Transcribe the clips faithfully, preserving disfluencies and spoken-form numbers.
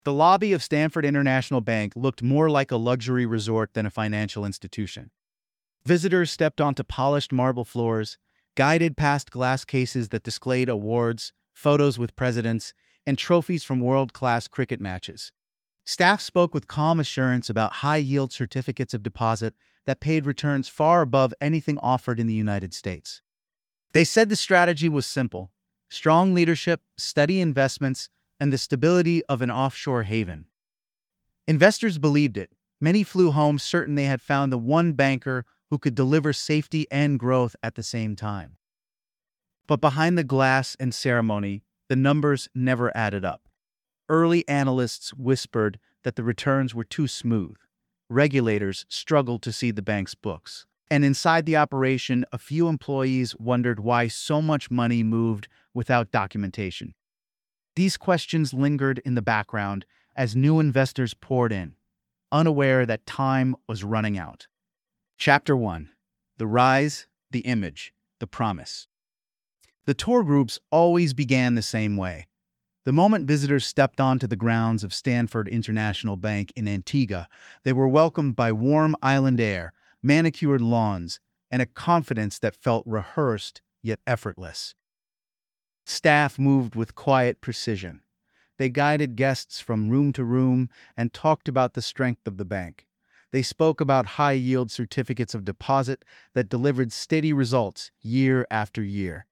The lobby of Stanford International Bank looked more like a luxury resort than a financial institution. Visitors stepped onto polished marble floors, guided past glass cases that displayed awards, photos with presidents, and trophies from world-class cricket matches. Staff spoke with calm assurance about high-yield certificates of deposit that paid returns far above anything offered in the United States. They said the strategy was simple: strong leadership, steady investments, and the stability of an offshore haven. Investors believed it. Many flew home certain they had found the one banker who could deliver safety and growth at the same time. But behind the glass and ceremony, the numbers never added up. Early analysts whispered that the returns were too smooth. Regulators struggled to see the bank's books. And inside the operation, a few employees wondered why so much money moved without documentation. These questions lingered in the background as new investors poured in, unaware that time was running out. Chapter one. The Rise, the Image, the Promise. The tour groups always began the same way. The moment visitors stepped onto the grounds of Stanford International Bank in Antigua, they were welcomed by warm island air, manicured lawns, and a confidence that felt rehearsed yet effortless. Staff moved with quiet precision. They guided guests from room to room and talked about the strength of the bank. They spoke about high-yield certificates of deposit that delivered steady results year after year.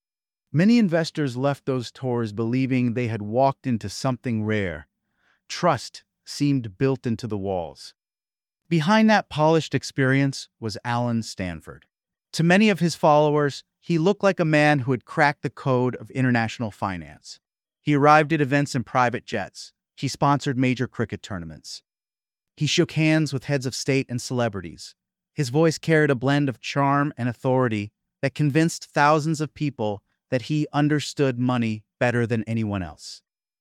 Many investors left those tours believing they had walked into something rare. Trust seemed built into the walls. Behind that polished experience was Alan Stanford. To many of his followers, he looked like a man who had cracked the code of international finance. He arrived at events in private jets. He sponsored major cricket tournaments. He shook hands with heads of state and celebrities. His voice carried a blend of charm and authority that convinced thousands of people that he understood money better than anyone else.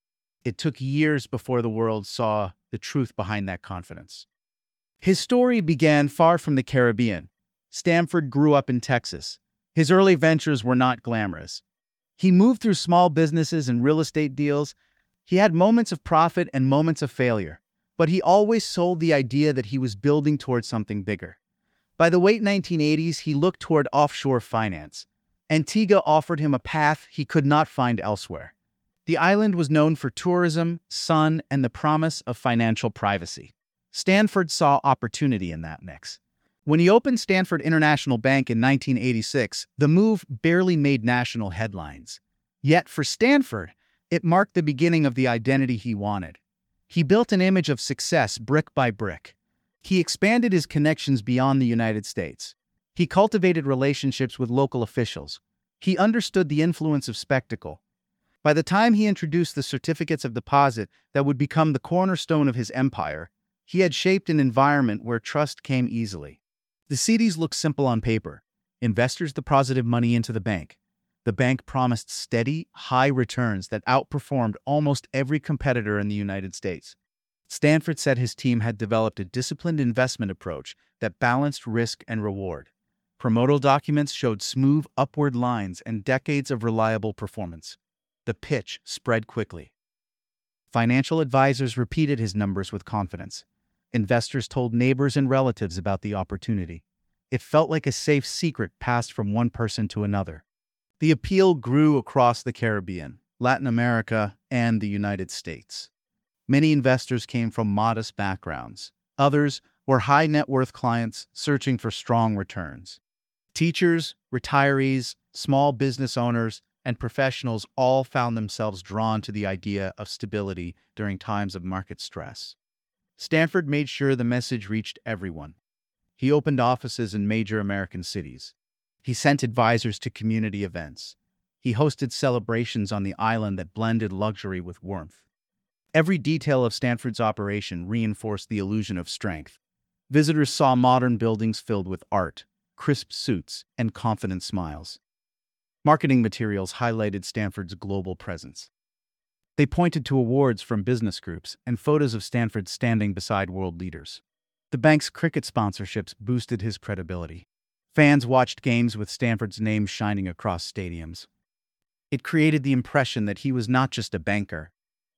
It took years before the world saw the truth behind that confidence. His story began far from the Caribbean. Stanford grew up in Texas. His early ventures were not glamorous. He moved through small businesses and real estate deals. He had moments of profit and moments of failure, but he always sold the idea that he was building towards something bigger. By the late nineteen eighties, he looked toward offshore finance. Antigua offered him a path he could not find elsewhere. The island was known for tourism, sun, and the promise of financial privacy. Stanford saw opportunity in that mix. When he opened Stanford International Bank in nineteen eighty-six, the move barely made national headlines. Yet for Stanford, it marked the beginning of the identity he wanted. He built an image of success brick by brick. He expanded his connections beyond the United States. He cultivated relationships with local officials. He understood the influence of spectacle. By the time he introduced the certificates of deposit that would become the cornerstone of his empire, he had shaped an environment where trust came easily. The C Ds looked simple on paper. Investors deposited money into the bank. The bank promised steady, high returns that outperformed almost every competitor in the United States. Stanford said his team had developed a disciplined investment approach that balanced risk and reward. Promotional documents showed smooth upward lines and decades of reliable performance. The pitch spread quickly. Financial advisors repeated his numbers with confidence. Investors told neighbors and relatives about the opportunity. It felt like a safe secret passed from one person to another. The appeal grew across the Caribbean, Latin America, and the United States. Many investors came from modest backgrounds. Others were high net worth clients searching for strong returns. Teachers, retirees, small business owners, and professionals all found themselves drawn to the idea of stability during times of market stress. Stanford made sure the message reached everyone. He opened offices in major American cities. He sent advisors to community events. He hosted celebrations on the island that blended luxury with warmth. Every detail of Stanford's operation reinforced the illusion of strength. Visitors saw modern buildings filled with art, crisp suits, and confident smiles. Marketing materials highlighted Stanford's global presence. They pointed to awards from business groups and photos of Stanford standing beside world leaders. The bank's cricket sponsorships boosted his credibility. Fans watched games with Stanford's name shining across stadiums. It created the impression that he was not just a banker.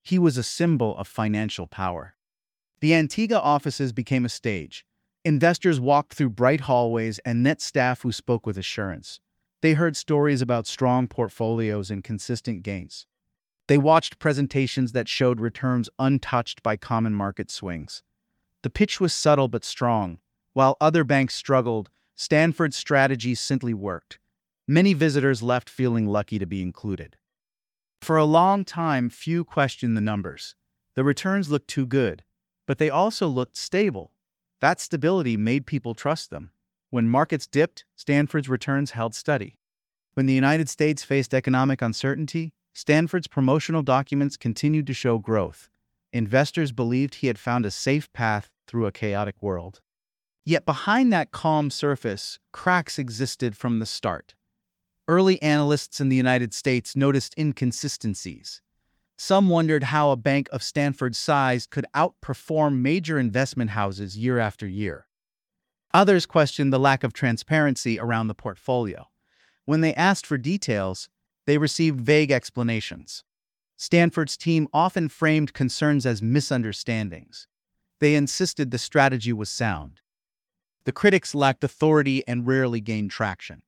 He was a symbol of financial power. The Antigua offices became a stage. Investors walked through bright hallways and met staff who spoke with assurance. They heard stories about strong portfolios and consistent gains. They watched presentations that showed returns untouched by common market swings. The pitch was subtle but strong. While other banks struggled, Stanford's strategy simply worked. Many visitors left feeling lucky to be included. For a long time, few questioned the numbers. The returns looked too good, but they also looked stable. That stability made people trust them. When markets dipped, Stanford's returns held steady. When the United States faced economic uncertainty, Stanford's promotional documents continued to show growth. Investors believed he had found a safe path through a chaotic world. Yet behind that calm surface, cracks existed from the start. Early analysts in the United States noticed inconsistencies. Some wondered how a bank of Stanford's size could outperform major investment houses year after year. Others questioned the lack of transparency around the portfolio. When they asked for details, they received vague explanations. Stanford's team often framed concerns as misunderstandings. They insisted the strategy was sound. The critics lacked authority and rarely gained traction.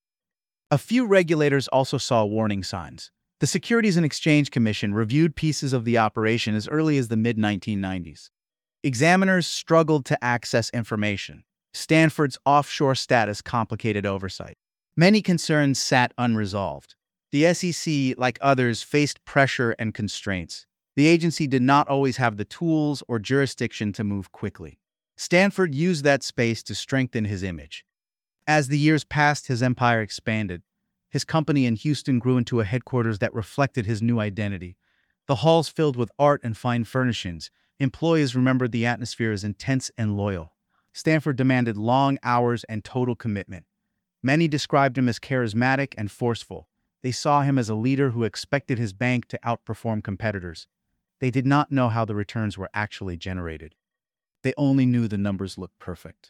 A few regulators also saw warning signs. The Securities and Exchange Commission reviewed pieces of the operation as early as the mid nineteen nineties. Examiners struggled to access information. Stanford's offshore status complicated oversight. Many concerns sat unresolved. The S E C, like others, faced pressure and constraints. The agency did not always have the tools or jurisdiction to move quickly. Stanford used that space to strengthen his image. As the years passed, his empire expanded. His company in Houston grew into a headquarters that reflected his new identity. The halls filled with art and fine furnishings. Employees remembered the atmosphere as intense and loyal. Stanford demanded long hours and total commitment. Many described him as charismatic and forceful. They saw him as a leader who expected his bank to outperform competitors. They did not know how the returns were actually generated. They only knew the numbers looked perfect.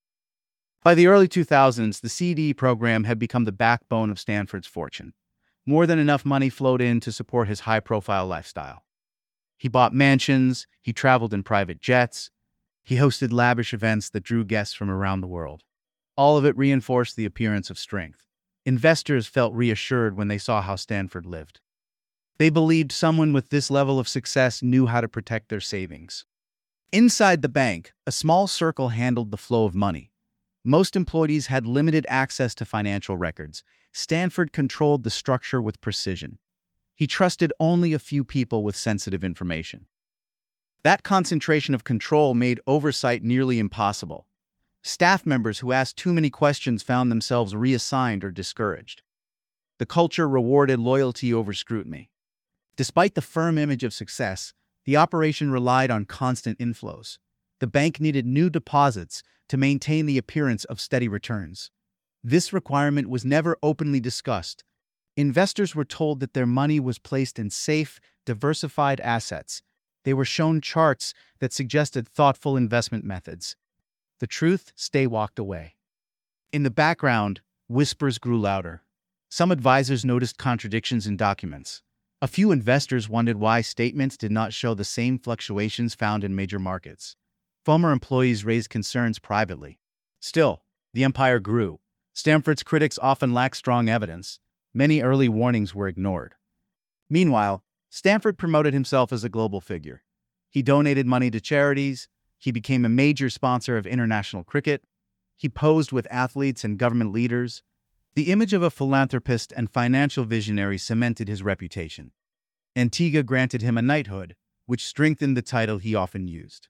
By the early two thousands, the C D E program had become the backbone of Stanford's fortune. More than enough money flowed in to support his high-profile lifestyle. He bought mansions, he traveled in private jets, he hosted lavish events that drew guests from around the world. All of it reinforced the appearance of strength. Investors felt reassured when they saw how Stanford lived. They believed someone with this level of success knew how to protect their savings. Inside the bank, a small circle handled the flow of money. Most employees had limited access to financial records. Stanford controlled the structure with precision. He trusted only a few people with sensitive information. That concentration of control made oversight nearly impossible. Staff members who asked too many questions found themselves reassigned or discouraged. The culture rewarded loyalty over scrutiny. Despite the firm image of success, the operation relied on constant inflows. The bank needed new deposits to maintain the appearance of steady returns. This requirement was never openly discussed. Investors were told that their money was placed in safe, diversified assets. They were shown charts that suggested thoughtful investment methods. The truth, stay walked away. In the background, whispers grew louder. Some advisors noticed contradictions in documents. A few investors wondered why statements did not show the same fluctuations found in major markets. Former employees raised concerns privately. Still, the empire grew. Stanford's critics often lacked strong evidence. Many early warnings were ignored. Meanwhile, Stanford promoted himself as a global figure. He donated money to charities. He became a major sponsor of international cricket. He posed with athletes and government leaders. The image of a philanthropist and financial visionary cemented his reputation. Antigua granted him a knighthood, which strengthened the title he often used.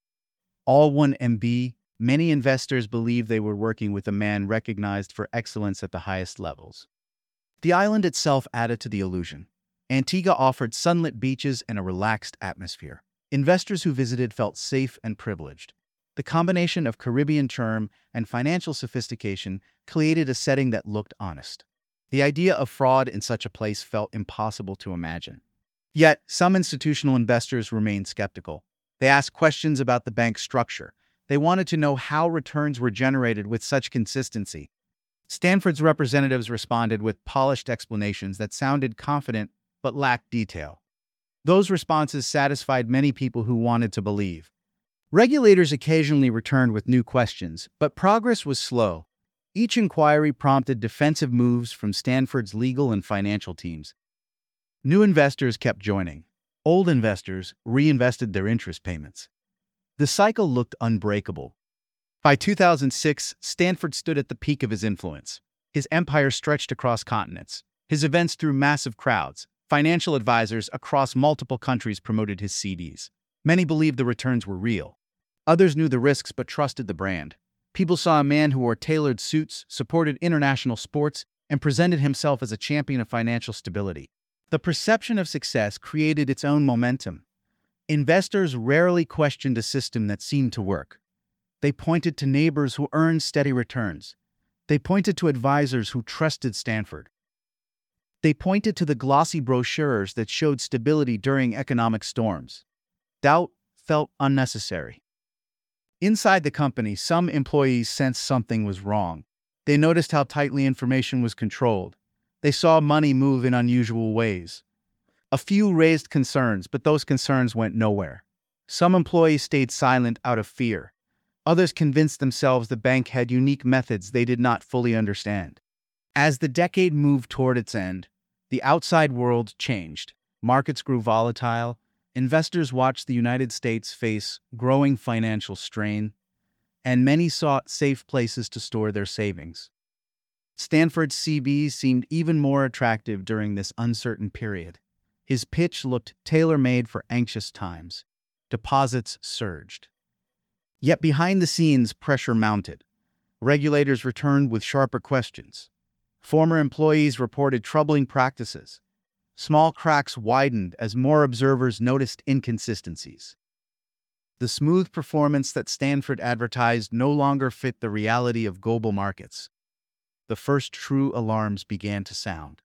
All one M B, many investors believed they were working with a man recognized for excellence at the highest levels. The island itself added to the illusion. Antigua offered sunlit beaches and a relaxed atmosphere. Investors who visited felt safe and privileged. The combination of Caribbean charm and financial sophistication created a setting that looked honest. The idea of fraud in such a place felt impossible to imagine. Yet, some institutional investors remained skeptical. They asked questions about the bank's structure. They wanted to know how returns were generated with such consistency. Stanford's representatives responded with polished explanations that sounded confident but lacked detail. Those responses satisfied many people who wanted to believe. Regulators occasionally returned with new questions, but progress was slow. Each inquiry prompted defensive moves from Stanford's legal and financial teams. New investors kept joining. Old investors reinvested their interest payments. The cycle looked unbreakable. By two thousand six, Stanford stood at the peak of his influence. His empire stretched across continents. His events drew massive crowds. Financial advisors across multiple countries promoted his C Ds. Many believed the returns were real. Others knew the risks but trusted the brand. People saw a man who wore tailored suits, supported international sports, and presented himself as a champion of financial stability. The perception of success created its own momentum. Investors rarely questioned a system that seemed to work. They pointed to neighbors who earned steady returns. They pointed to advisors who trusted Stanford. They pointed to the glossy brochures that showed stability during economic storms. Doubt felt unnecessary. Inside the company, some employees sensed something was wrong. They noticed how tightly information was controlled. They saw money move in unusual ways. A few raised concerns, but those concerns went nowhere. Some employees stayed silent out of fear. Others convinced themselves the bank had unique methods they did not fully understand. As the decade moved toward its end, the outside world changed. Markets grew volatile. Investors watched the United States face growing financial strain, and many sought safe places to store their savings. Stanford's C Bs seemed even more attractive during this uncertain period. His pitch looked tailor-made for anxious times. Deposits surged. Yet behind the scenes, pressure mounted. Regulators returned with sharper questions. Former employees reported troubling practices. Small cracks widened as more observers noticed inconsistencies. The smooth performance that Stanford advertised no longer fit the reality of global markets. The first true alarms began to sound.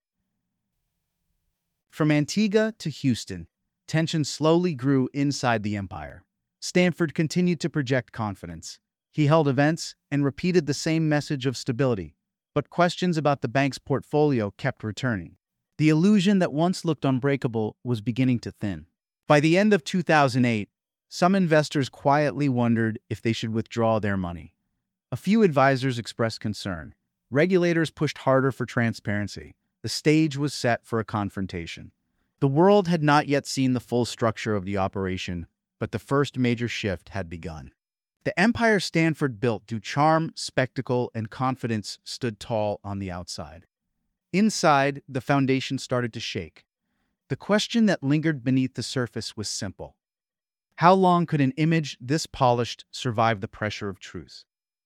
From Antigua to Houston, tension slowly grew inside the empire. Stanford continued to project confidence. He held events and repeated the same message of stability. But questions about the bank's portfolio kept returning. The illusion that once looked unbreakable was beginning to thin. By the end of two thousand eight, some investors quietly wondered if they should withdraw their money. A few advisors expressed concern. Regulators pushed harder for transparency. The stage was set for a confrontation. The world had not yet seen the full structure of the operation, but the first major shift had begun. The empire Stanford built through charm, spectacle, and confidence stood tall on the outside. Inside, the foundation started to shake. The question that lingered beneath the surface was simple. How long could an image this polished survive the pressure of truth?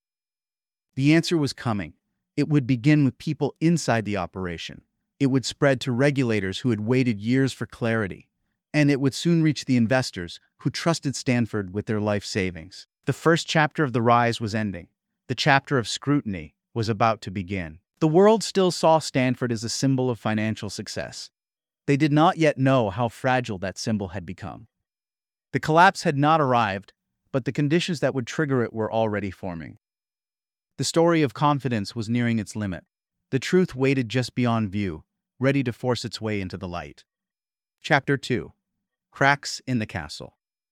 The answer was coming. It would begin with people inside the operation. It would spread to regulators who had waited years for clarity. And it would soon reach the investors who trusted Stanford with their life savings. The first chapter of the rise was ending. The chapter of scrutiny was about to begin. The world still saw Stanford as a symbol of financial success. They did not yet know how fragile that symbol had become. The collapse had not arrived, but the conditions that would trigger it were already forming. The story of confidence was nearing its limit. The truth waited just beyond view, ready to force its way into the light. Chapter two. Cracks in the Castle.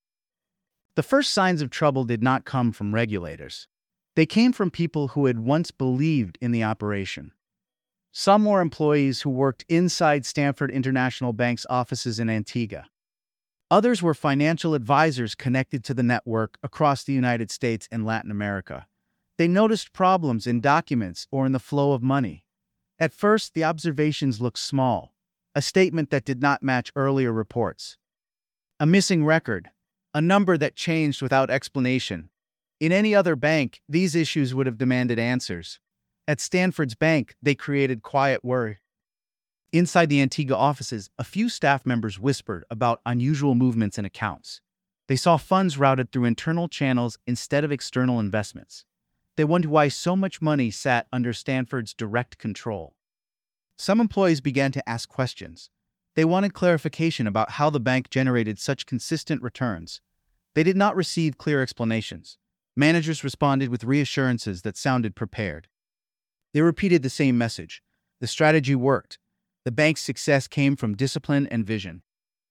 The first signs of trouble did not come from regulators. They came from people who had once believed in the operation. Some were employees who worked inside Stanford International Bank's offices in Antigua. Others were financial advisors connected to the network across the United States and Latin America. They noticed problems in documents or in the flow of money. At first, the observations looked small, a statement that did not match earlier reports. A missing record, a number that changed without explanation. In any other bank, these issues would have demanded answers. At Stanford's bank, they created quiet worry. Inside the Antigua offices, a few staff members whispered about unusual movements in accounts. They saw funds routed through internal channels instead of external investments. They wondered why so much money sat under Stanford's direct control. Some employees began to ask questions. They wanted clarification about how the bank generated such consistent returns. They did not receive clear explanations. Managers responded with reassurances that sounded prepared. They repeated the same message. The strategy worked. The bank's success came from discipline and vision.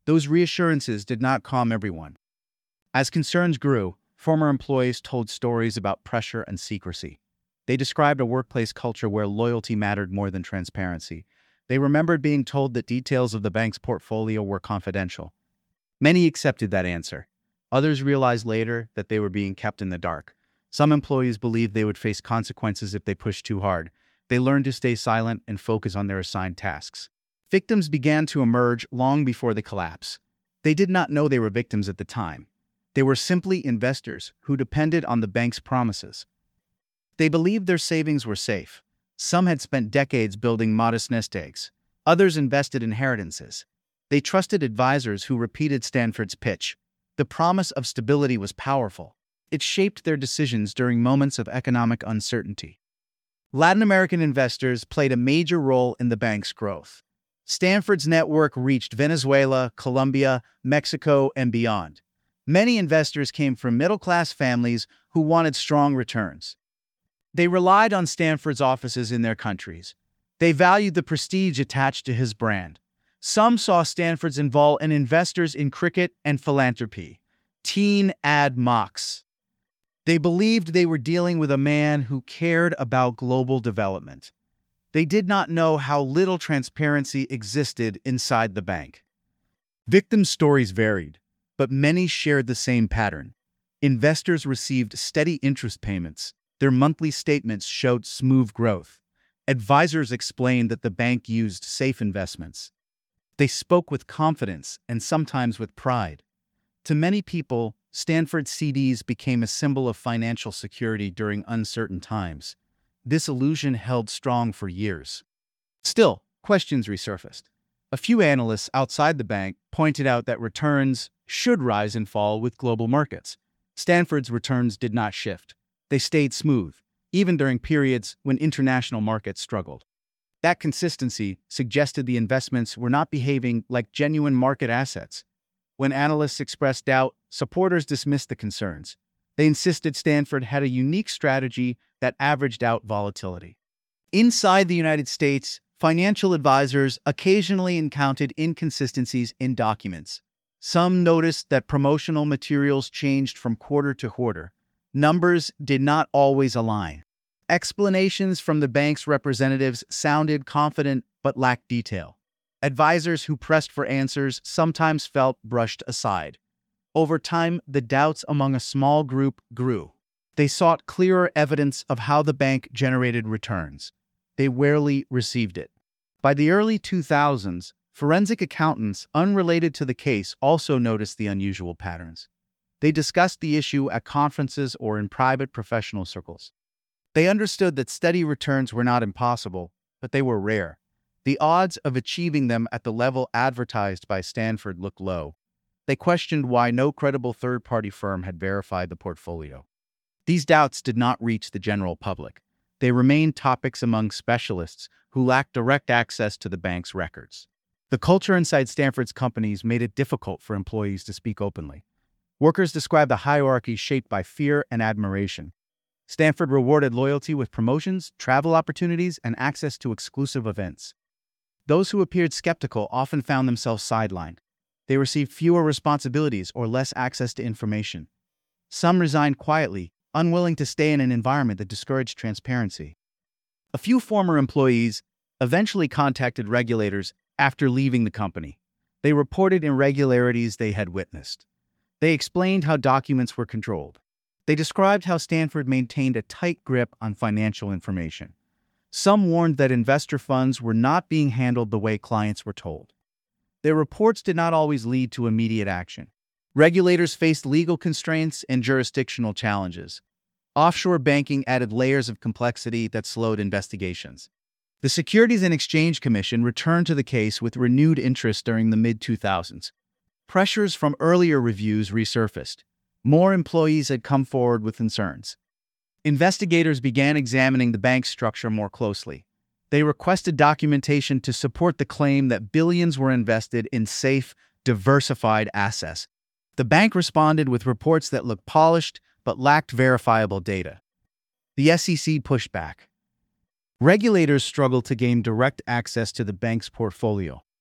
Those reassurances did not calm everyone. As concerns grew, former employees told stories about pressure and secrecy. They described a workplace culture where loyalty mattered more than transparency. They remembered being told that details of the bank's portfolio were confidential. Many accepted that answer. Others realized later that they were being kept in the dark. Some employees believed they would face consequences if they pushed too hard. They learned to stay silent and focus on their assigned tasks. Victims began to emerge long before the collapse. They did not know they were victims at the time. They were simply investors who depended on the bank's promises. They believed their savings were safe. Some had spent decades building modest nest eggs. Others invested inheritances. They trusted advisors who repeated Stanford's pitch. The promise of stability was powerful. It shaped their decisions during moments of economic uncertainty. Latin American investors played a major role in the bank's growth. Stanford's network reached Venezuela, Colombia, Mexico, and beyond. Many investors came from middle-class families who wanted strong returns. They relied on Stanford's offices in their countries. They valued the prestige attached to his brand. Some saw Stanford's involved in investors in cricket and philanthropy. Teen ad mox. They believed they were dealing with a man who cared about global development. They did not know how little transparency existed inside the bank. Victim stories varied, but many shared the same pattern. Investors received steady interest payments. Their monthly statements showed smooth growth. Advisors explained that the bank used safe investments. They spoke with confidence and sometimes with pride. To many people, Stanford C Ds became a symbol of financial security during uncertain times. This illusion held strong for years. Still, questions resurfaced. A few analysts outside the bank pointed out that returns should rise and fall with global markets. Stanford's returns did not shift. They stayed smooth, even during periods when international markets struggled. That consistency suggested the investments were not behaving like genuine market assets. When analysts expressed doubt, supporters dismissed the concerns. They insisted Stanford had a unique strategy that averaged out volatility. Inside the United States, financial advisors occasionally encountered inconsistencies in documents. Some noticed that promotional materials changed from quarter to quarter. Numbers did not always align. Explanations from the bank's representatives sounded confident but lacked detail. Advisors who pressed for answers sometimes felt brushed aside. Over time, the doubts among a small group grew. They sought clearer evidence of how the bank generated returns. They rarely received it. By the early two thousands, forensic accountants unrelated to the case also noticed the unusual patterns. They discussed the issue at conferences or in private professional circles. They understood that steady returns were not impossible, but they were rare. The odds of achieving them at the level advertised by Stanford looked low. They questioned why no credible third-party firm had verified the portfolio. These doubts did not reach the general public. They remained topics among specialists who lacked direct access to the bank's records. The culture inside Stanford's companies made it difficult for employees to speak openly. Workers described a hierarchy shaped by fear and admiration. Stanford rewarded loyalty with promotions, travel opportunities, and access to exclusive events. Those who appeared skeptical often found themselves sidelined. They received fewer responsibilities or less access to information. Some resigned quietly, unwilling to stay in an environment that discouraged transparency. A few former employees eventually contacted regulators after leaving the company. They reported irregularities they had witnessed. They explained how documents were controlled. They described how Stanford maintained a tight grip on financial information. Some warned that investor funds were not being handled the way clients were told. Their reports did not always lead to immediate action. Regulators faced legal constraints and jurisdictional challenges. Offshore banking added layers of complexity that slowed investigations. The Securities and Exchange Commission returned to the case with renewed interest during the mid two thousands. Pressures from earlier reviews resurfaced. More employees had come forward with concerns. Investigators began examining the bank's structure more closely. They requested documentation to support the claim that billions were invested in safe, diversified assets. The bank responded with reports that looked polished but lacked verifiable data. The S E C pushed back. Regulators struggled to gain direct access to the bank's portfolio.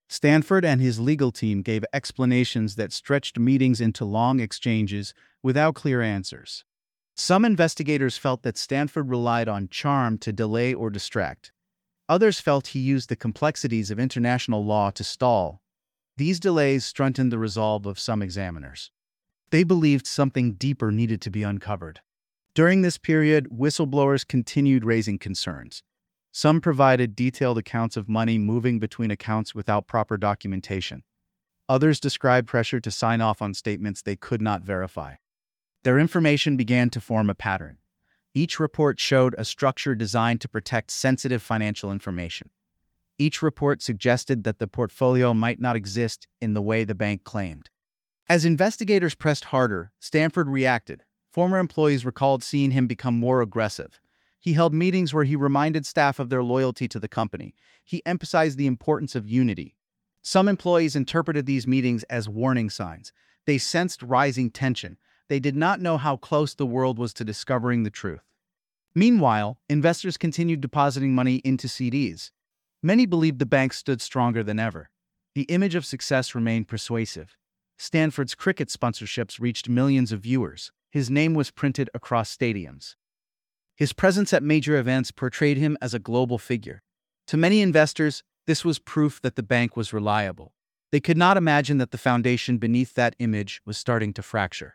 Stanford and his legal team gave explanations that stretched meetings into long exchanges without clear answers. Some investigators felt that Stanford relied on charm to delay or distract. Others felt he used the complexities of international law to stall. These delays strengthened the resolve of some examiners. They believed something deeper needed to be uncovered. During this period, whistleblowers continued raising concerns. Some provided detailed accounts of money moving between accounts without proper documentation. Others described pressure to sign off on statements they could not verify. Their information began to form a pattern. Each report showed a structure designed to protect sensitive financial information. Each report suggested that the portfolio might not exist in the way the bank claimed. As investigators pressed harder, Stanford reacted. Former employees recalled seeing him become more aggressive. He held meetings where he reminded staff of their loyalty to the company. He emphasized the importance of unity. Some employees interpreted these meetings as warning signs. They sensed rising tension. They did not know how close the world was to discovering the truth. Meanwhile, investors continued depositing money into C Ds. Many believed the bank stood stronger than ever. The image of success remained persuasive. Stanford's cricket sponsorships reached millions of viewers. His name was printed across stadiums. His presence at major events portrayed him as a global figure. To many investors, this was proof that the bank was reliable. They could not imagine that the foundation beneath that image was starting to fracture.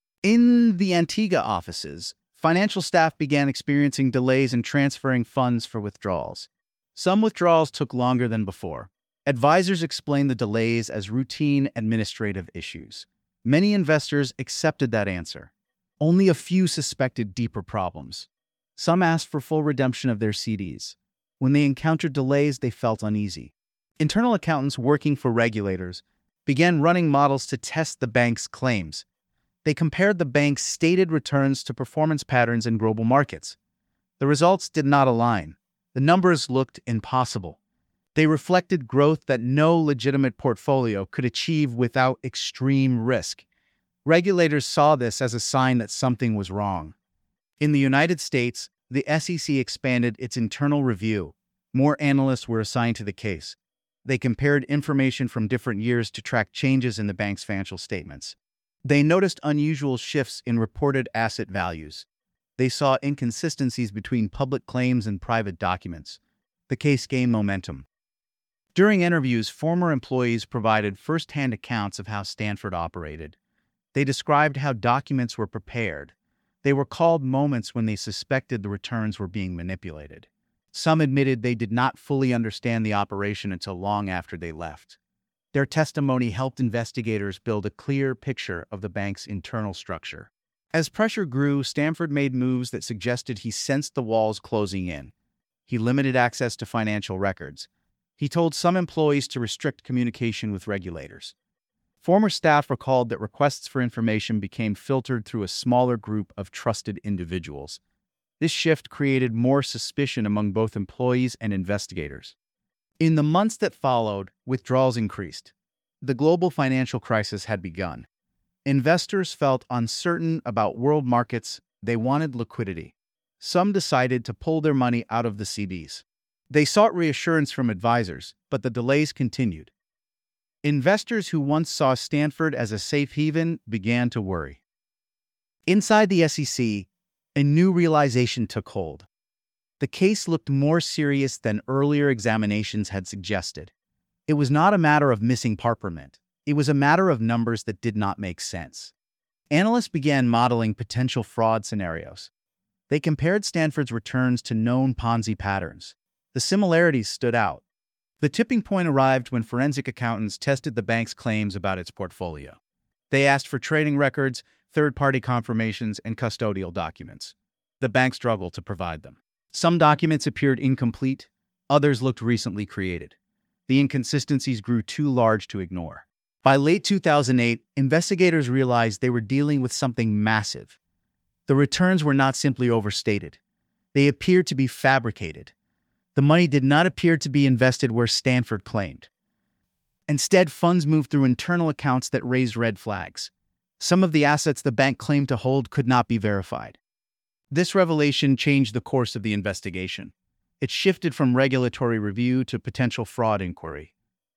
In the Antigua offices, financial staff began experiencing delays in transferring funds for withdrawals. Some withdrawals took longer than before. Advisors explained the delays as routine administrative issues. Many investors accepted that answer. Only a few suspected deeper problems. Some asked for full redemption of their C Ds. When they encountered delays, they felt uneasy. Internal accountants working for regulators began running models to test the bank's claims. They compared the bank's stated returns to performance patterns in global markets. The results did not align. The numbers looked impossible. They reflected growth that no legitimate portfolio could achieve without extreme risk. Regulators saw this as a sign that something was wrong. In the United States, the S E C expanded its internal review. More analysts were assigned to the case. They compared information from different years to track changes in the bank's financial statements. They noticed unusual shifts in reported asset values. They saw inconsistencies between public claims and private documents. The case gained momentum. During interviews, former employees provided first-hand accounts of how Stanford operated. They described how documents were prepared. They recalled moments when they suspected the returns were being manipulated. Some admitted they did not fully understand the operation until long after they left. Their testimony helped investigators build a clear picture of the bank's internal structure. As pressure grew, Stanford made moves that suggested he sensed the walls closing in. He limited access to financial records. He told some employees to restrict communication with regulators. Former staff recalled that requests for information became filtered through a smaller group of trusted individuals. This shift created more suspicion among both employees and investigators. In the months that followed, withdrawals increased. The global financial crisis had begun. Investors felt uncertain about world markets. They wanted liquidity. Some decided to pull their money out of the C Ds. They sought reassurance from advisors, but the delays continued. Investors who once saw Stanford as a safe haven began to worry. Inside the S E C, a new realization took hold. The case looked more serious than earlier examinations had suggested. It was not a matter of missing parchment. It was a matter of numbers that did not make sense. Analysts began modeling potential fraud scenarios. They compared Stanford's returns to known Ponzi patterns. The similarities stood out. The tipping point arrived when forensic accountants tested the bank's claims about its portfolio. They asked for trading records, third-party confirmations, and custodial documents. The bank struggled to provide them. Some documents appeared incomplete, others looked recently created. The inconsistencies grew too large to ignore. By late two thousand eight, investigators realized they were dealing with something massive. The returns were not simply overstated. They appeared to be fabricated. The money did not appear to be invested where Stanford claimed. Instead, funds moved through internal accounts that raised red flags. Some of the assets the bank claimed to hold could not be verified. This revelation changed the course of the investigation. It shifted from regulatory review to potential fraud inquiry.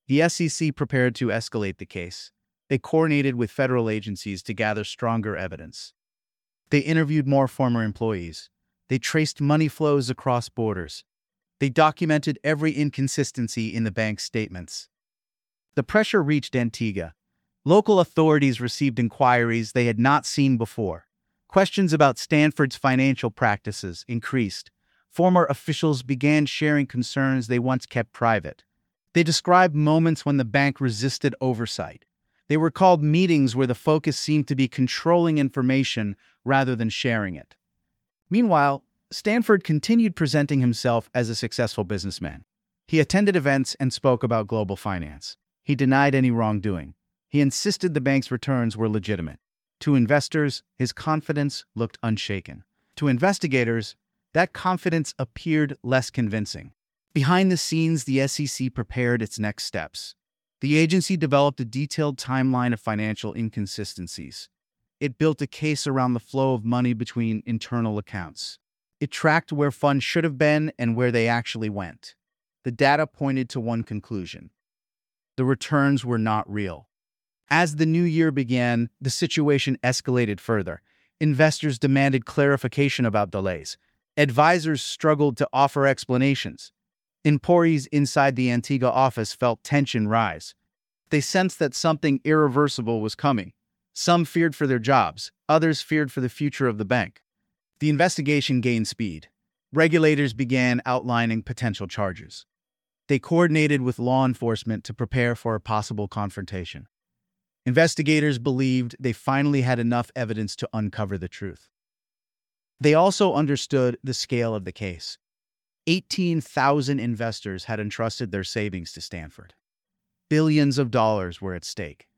The S E C prepared to escalate the case. They coordinated with federal agencies to gather stronger evidence. They interviewed more former employees. They traced money flows across borders. They documented every inconsistency in the bank's statements. The pressure reached Antigua. Local authorities received inquiries they had not seen before. Questions about Stanford's financial practices increased. Former officials began sharing concerns they once kept private. They described moments when the bank resisted oversight. They were called meetings where the focus seemed to be controlling information rather than sharing it. Meanwhile, Stanford continued presenting himself as a successful businessman. He attended events and spoke about global finance. He denied any wrongdoing. He insisted the bank's returns were legitimate. To investors, his confidence looked unshaken. To investigators, that confidence appeared less convincing. Behind the scenes, the S E C prepared its next steps. The agency developed a detailed timeline of financial inconsistencies. It built a case around the flow of money between internal accounts. It tracked where funds should have been and where they actually went. The data pointed to one conclusion: the returns were not real. As the new year began, the situation escalated further. Investors demanded clarification about delays. Advisors struggled to offer explanations. Employees inside the Antigua office felt tension rise. They sensed that something irreversible was coming. Some feared for their jobs. Others feared for the future of the bank. The investigation gained speed. Regulators began outlining potential charges. They coordinated with law enforcement to prepare for a possible confrontation. Investigators believed they finally had enough evidence to uncover the truth. They also understood the scale of the case. eighteen thousand investors had entrusted their savings to Stanford. Billions of dollars were at stake.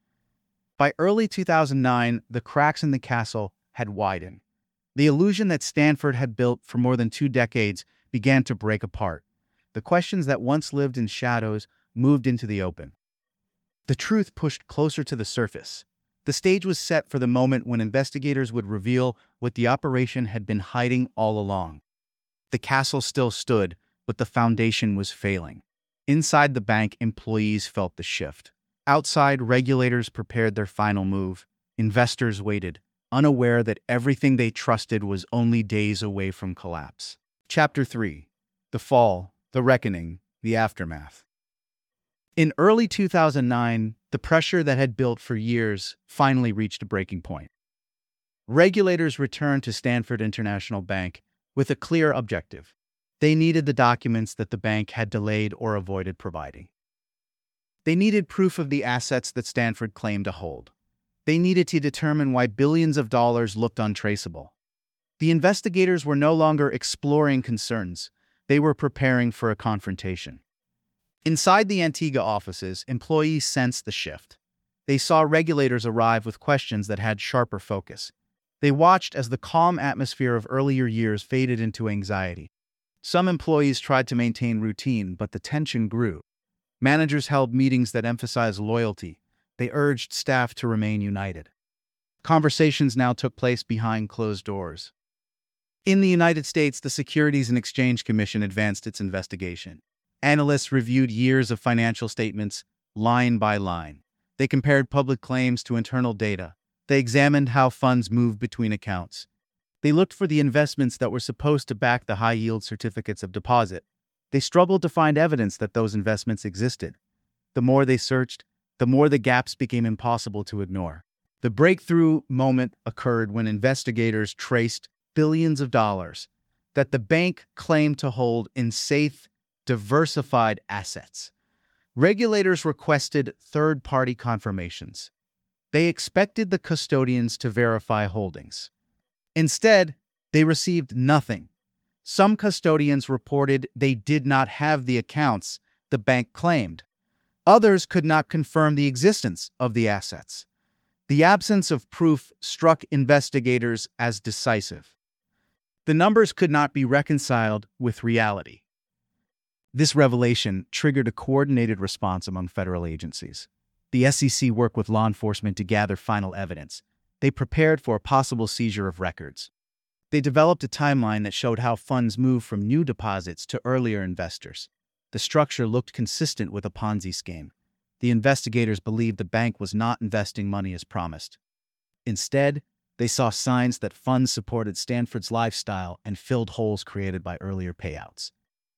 By early two thousand nine, the cracks in the castle had widened. The illusion that Stanford had built for more than two decades began to break apart. The questions that once lived in shadows moved into the open. The truth pushed closer to the surface. The stage was set for the moment when investigators would reveal what the operation had been hiding all along. The castle still stood, but the foundation was failing. Inside the bank, employees felt the shift. Outside, regulators prepared their final move. Investors waited, unaware that everything they trusted was only days away from collapse. Chapter three. The Fall, the Reckoning, the Aftermath. In early two thousand nine, the pressure that had built for years finally reached a breaking point. Regulators returned to Stanford International Bank with a clear objective. They needed the documents that the bank had delayed or avoided providing. They needed proof of the assets that Stanford claimed to hold. They needed to determine why billions of dollars looked untraceable. The investigators were no longer exploring concerns. They were preparing for a confrontation. Inside the Antigua offices, employees sensed the shift. They saw regulators arrive with questions that had sharper focus. They watched as the calm atmosphere of earlier years faded into anxiety. Some employees tried to maintain routine, but the tension grew. Managers held meetings that emphasized loyalty. They urged staff to remain united. Conversations now took place behind closed doors. In the United States, the Securities and Exchange Commission advanced its investigation. Analysts reviewed years of financial statements, line by line. They compared public claims to internal data. They examined how funds moved between accounts. They looked for the investments that were supposed to back the high-yield certificates of deposit. They struggled to find evidence that those investments existed. The more they searched, the more the gaps became impossible to ignore. The breakthrough moment occurred when investigators traced billions of dollars that the bank claimed to hold in safe, diversified assets. Regulators requested third-party confirmations. They expected the custodians to verify holdings. Instead, they received nothing. Some custodians reported they did not have the accounts the bank claimed. Others could not confirm the existence of the assets. The absence of proof struck investigators as decisive. The numbers could not be reconciled with reality. This revelation triggered a coordinated response among federal agencies. The S E C worked with law enforcement to gather final evidence. They prepared for a possible seizure of records. They developed a timeline that showed how funds moved from new deposits to earlier investors. The structure looked consistent with a Ponzi scheme. the investigators believed the bank was not investing money as promised. Instead, they saw signs that funds supported Stanford's lifestyle and filled holes created by earlier payouts.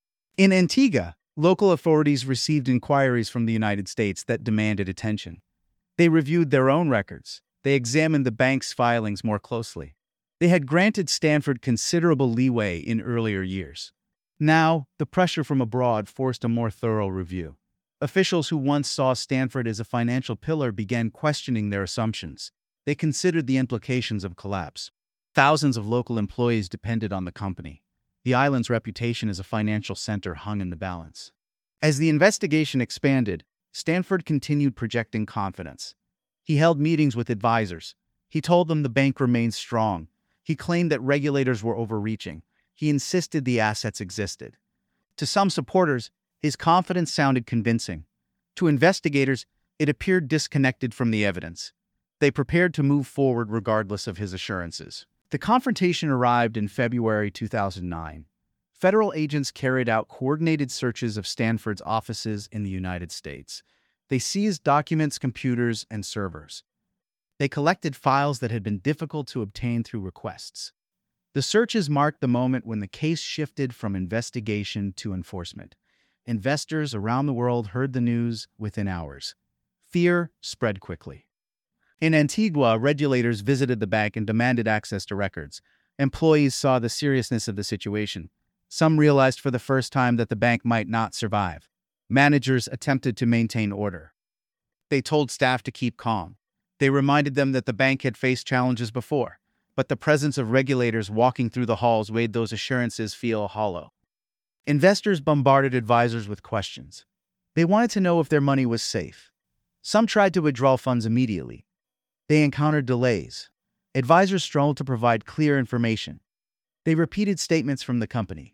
In Antigua, local authorities received inquiries from the United States that demanded attention. They reviewed their own records. They examined the bank's filings more closely. They had granted Stanford considerable leeway in earlier years. Now, the pressure from abroad forced a more thorough review. Officials who once saw Stanford as a financial pillar began questioning their assumptions. They considered the implications of collapse. Thousands of local employees depended on the company. The island's reputation as a financial center hung in the balance. As the investigation expanded, Stanford continued projecting confidence. He held meetings with advisors. He told them the bank remained strong. He claimed that regulators were overreaching. He insisted the assets existed. To some supporters, his confidence sounded convincing. To investigators, it appeared disconnected from the evidence. They prepared to move forward regardless of his assurances. The confrontation arrived in February two thousand nine. Federal agents carried out coordinated searches of Stanford's offices in the United States. They seized documents, computers, and servers. They collected files that had been difficult to obtain through requests. The searches marked the moment when the case shifted from investigation to enforcement. Investors around the world heard the news within hours. Fear spread quickly. In Antigua, regulators visited the bank and demanded access to records. Employees saw the seriousness of the situation. Some realized for the first time that the bank might not survive. Managers attempted to maintain order. They told staff to keep calm. They reminded them that the bank had faced challenges before, but the presence of regulators walking through the halls made those assurances feel hollow. Investors bombarded advisors with questions. They wanted to know if their money was safe. Some tried to withdraw funds immediately. They encountered delays. Advisors struggled to provide clear information. They repeated statements from the company.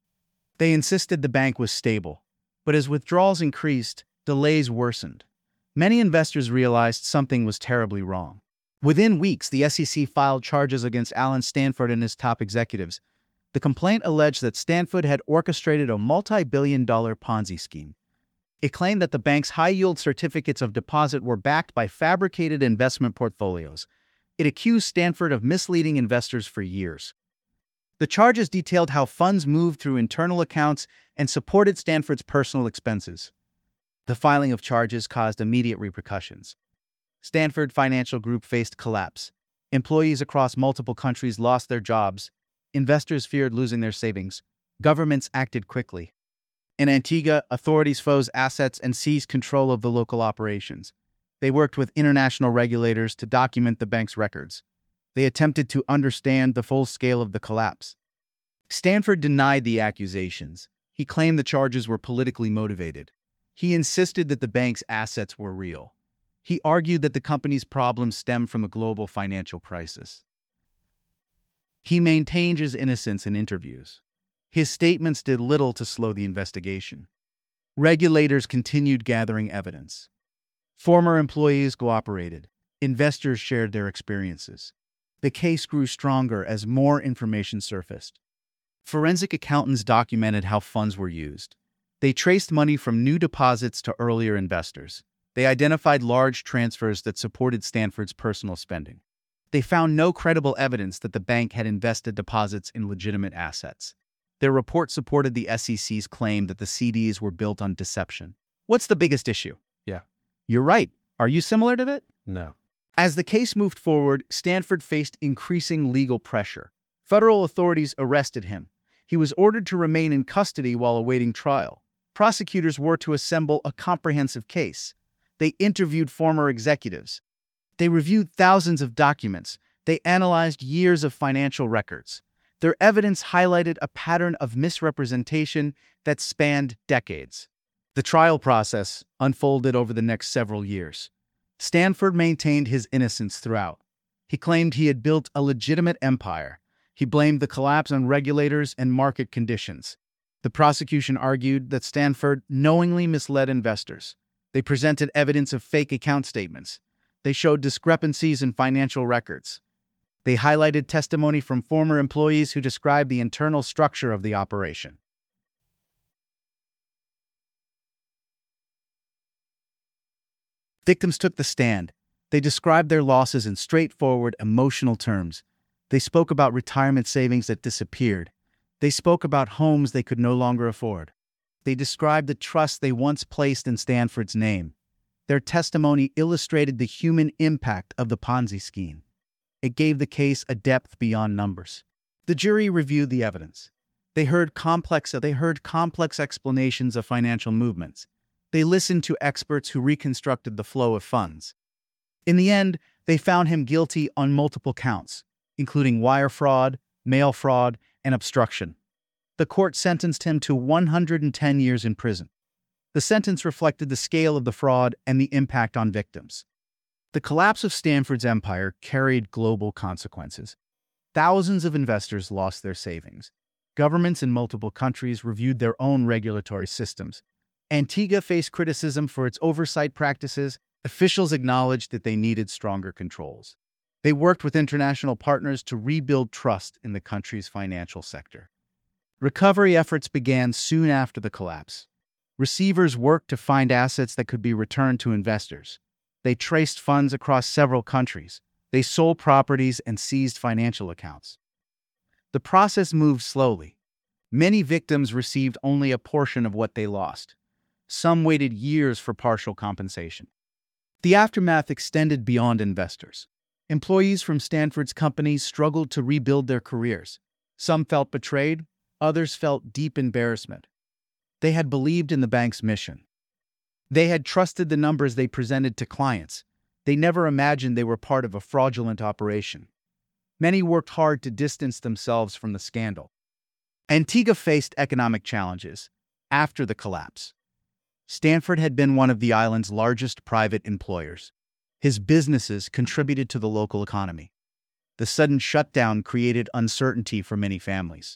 They insisted the bank was stable, but as withdrawals increased, delays worsened. Many investors realized something was terribly wrong. Within weeks, the S E C filed charges against Alan Stanford and his top executives. The complaint alleged that Stanford had orchestrated a multi-billion dollar Ponzi scheme. It claimed that the bank's high-yield certificates of deposit were backed by fabricated investment portfolios. It accused Stanford of misleading investors for years. The charges detailed how funds moved through internal accounts and supported Stanford's personal expenses. The filing of charges caused immediate repercussions. Stanford Financial Group faced collapse. Employees across multiple countries lost their jobs. Investors feared losing their savings. Governments acted quickly. In Antigua, authorities froze assets and seized control of the local operations. They worked with international regulators to document the bank's records. They attempted to understand the full scale of the collapse. Stanford denied the accusations. He claimed the charges were politically motivated. He insisted that the bank's assets were real. He argued that the company's problems stemmed from a global financial crisis. He maintained his innocence in interviews. His statements did little to slow the investigation. Regulators continued gathering evidence. Former employees cooperated. Investors shared their experiences. The case grew stronger as more information surfaced. Forensic accountants documented how funds were used. They traced money from new deposits to earlier investors. They identified large transfers that supported Stanford's personal spending. They found no credible evidence that the bank had invested deposits in legitimate assets. Their report supported the S E C's claim that the C Ds were built on deception. What's the biggest issue? Yeah. You're right. Are you similar to it? No. As the case moved forward, Stanford faced increasing legal pressure. Federal authorities arrested him. He was ordered to remain in custody while awaiting trial. Prosecutors were to assemble a comprehensive case. They interviewed former executives. They reviewed thousands of documents. They analyzed years of financial records. Their evidence highlighted a pattern of misrepresentation that spanned decades. The trial process unfolded over the next several years. Stanford maintained his innocence throughout. He claimed he had built a legitimate empire. He blamed the collapse on regulators and market conditions. The prosecution argued that Stanford knowingly misled investors. They presented evidence of fake account statements. They showed discrepancies in financial records. They highlighted testimony from former employees who described the internal structure of the operation. Victims took the stand. They described their losses in straightforward, emotional terms. They spoke about retirement savings that disappeared. They spoke about homes they could no longer afford. They described the trust they once placed in Stanford's name. Their testimony illustrated the human impact of the Ponzi scheme. It gave the case a depth beyond numbers. The jury reviewed the evidence. They heard complex, they heard complex explanations of financial movements. They listened to experts who reconstructed the flow of funds. In the end, they found him guilty on multiple counts, including wire fraud, mail fraud, and obstruction. The court sentenced him to one hundred ten years in prison. The sentence reflected the scale of the fraud and the impact on victims. The collapse of Stanford's empire carried global consequences. Thousands of investors lost their savings. Governments in multiple countries reviewed their own regulatory systems. Antigua faced criticism for its oversight practices. Officials acknowledged that they needed stronger controls. They worked with international partners to rebuild trust in the country's financial sector. Recovery efforts began soon after the collapse. Receivers worked to find assets that could be returned to investors. They traced funds across several countries. They sold properties and seized financial accounts. The process moved slowly. Many victims received only a portion of what they lost. Some waited years for partial compensation. The aftermath extended beyond investors. Employees from Stanford's companies struggled to rebuild their careers. Some felt betrayed, others felt deep embarrassment. They had believed in the bank's mission. They had trusted the numbers they presented to clients. They never imagined they were part of a fraudulent operation. Many worked hard to distance themselves from the scandal. Antigua faced economic challenges after the collapse. Stanford had been one of the island's largest private employers. His businesses contributed to the local economy. The sudden shutdown created uncertainty for many families.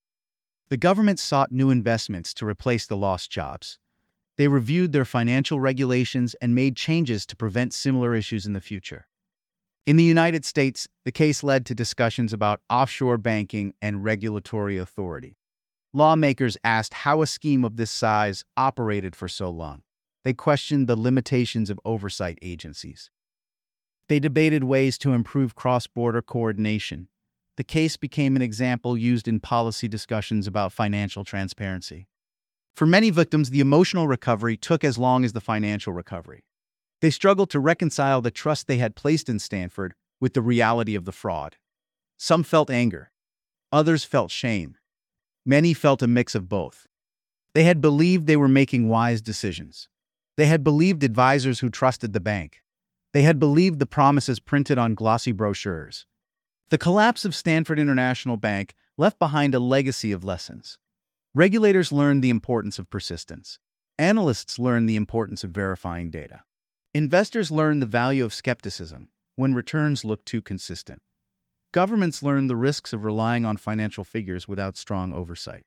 The government sought new investments to replace the lost jobs. They reviewed their financial regulations and made changes to prevent similar issues in the future. In the United States, the case led to discussions about offshore banking and regulatory authority. Lawmakers asked how a scheme of this size operated for so long. They questioned the limitations of oversight agencies. They debated ways to improve cross-border coordination. The case became an example used in policy discussions about financial transparency. For many victims, the emotional recovery took as long as the financial recovery. They struggled to reconcile the trust they had placed in Stanford with the reality of the fraud. Some felt anger. Others felt shame. Many felt a mix of both. They had believed they were making wise decisions. They had believed advisors who trusted the bank. They had believed the promises printed on glossy brochures. The collapse of Stanford International Bank left behind a legacy of lessons. Regulators learned the importance of persistence. Analysts learned the importance of verifying data. Investors learned the value of skepticism when returns looked too consistent. Governments learned the risks of relying on financial figures without strong oversight.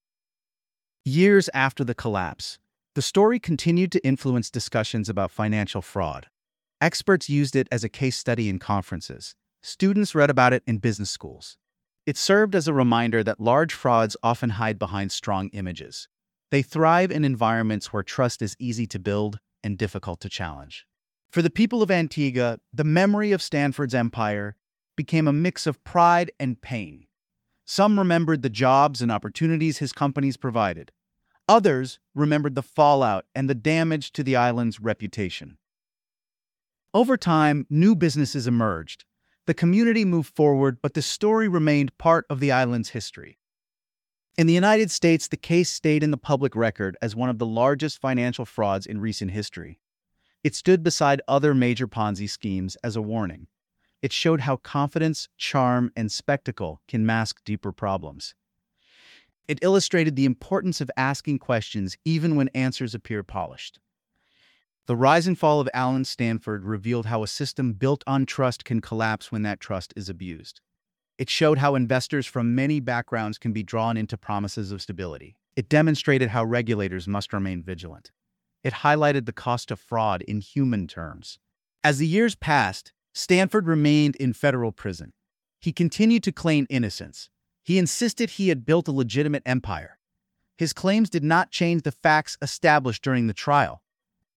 Years after the collapse, the story continued to influence discussions about financial fraud. Experts used it as a case study in conferences. Students read about it in business schools. It served as a reminder that large frauds often hide behind strong images. They thrive in environments where trust is easy to build and difficult to challenge. For the people of Antigua, the memory of Stanford's empire became a mix of pride and pain. Some remembered the jobs and opportunities his companies provided. Others remembered the fallout and the damage to the island's reputation. Over time, new businesses emerged. The community moved forward, but the story remained part of the island's history. In the United States, the case stayed in the public record as one of the largest financial frauds in recent history. It stood beside other major Ponzi schemes as a warning. It showed how confidence, charm, and spectacle can mask deeper problems. It illustrated the importance of asking questions even when answers appear polished. The rise and fall of Allen Stanford revealed how a system built on trust can collapse when that trust is abused. It showed how investors from many backgrounds can be drawn into promises of stability. It demonstrated how regulators must remain vigilant. It highlighted the cost of fraud in human terms. As the years passed, Stanford remained in federal prison. He continued to claim innocence. He insisted he had built a legitimate empire. His claims did not change the facts established during the trial.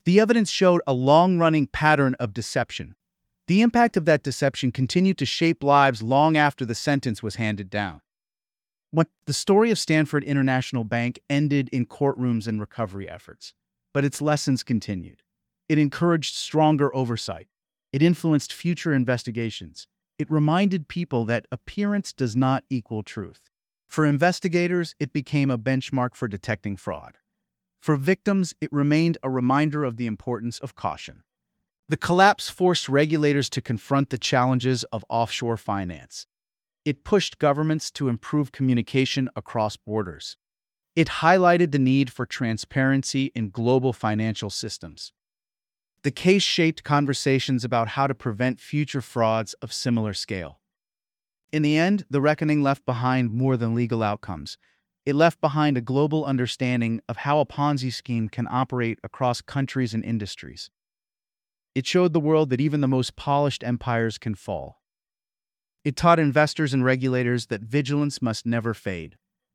The evidence showed a long-running pattern of deception. The impact of that deception continued to shape lives long after the sentence was handed down. What the story of Stanford International Bank ended in courtrooms and recovery efforts, but its lessons continued. It encouraged stronger oversight. It influenced future investigations. It reminded people that appearance does not equal truth. For investigators, it became a benchmark for detecting fraud. For victims, it remained a reminder of the importance of caution. The collapse forced regulators to confront the challenges of offshore finance. It pushed governments to improve communication across borders. It highlighted the need for transparency in global financial systems. The case shaped conversations about how to prevent future frauds of similar scale. In the end, the reckoning left behind more than legal outcomes. It left behind a global understanding of how a Ponzi scheme can operate across countries and industries. It showed the world that even the most polished empires can fall. It taught investors and regulators that vigilance must never fade.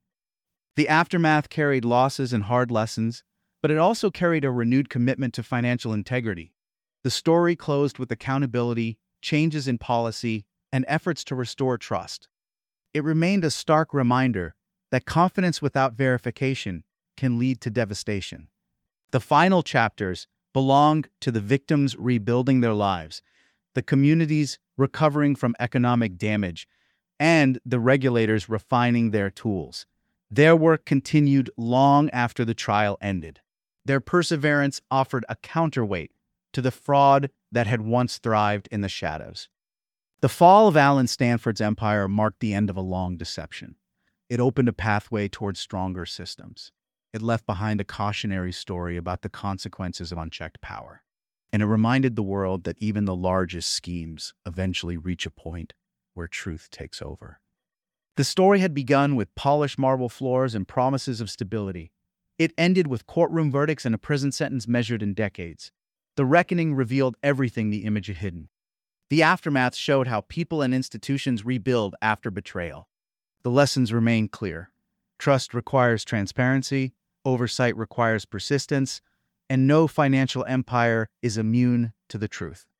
The aftermath carried losses and hard lessons, but it also carried a renewed commitment to financial integrity. The story closed with accountability, changes in policy, and efforts to restore trust. It remained a stark reminder that confidence without verification can lead to devastation. The final chapters belonged to the victims rebuilding their lives, the communities recovering from economic damage, and the regulators refining their tools. Their work continued long after the trial ended. Their perseverance offered a counterweight to the fraud that had once thrived in the shadows. The fall of Allen Stanford's empire marked the end of a long deception. It opened a pathway towards stronger systems. It left behind a cautionary story about the consequences of unchecked power. And it reminded the world that even the largest schemes eventually reach a point where truth takes over. The story had begun with polished marble floors and promises of stability. It ended with courtroom verdicts and a prison sentence measured in decades. The reckoning revealed everything the image had hidden. The aftermath showed how people and institutions rebuild after betrayal. The lessons remain clear. Trust requires transparency, oversight requires persistence, and no financial empire is immune to the truth.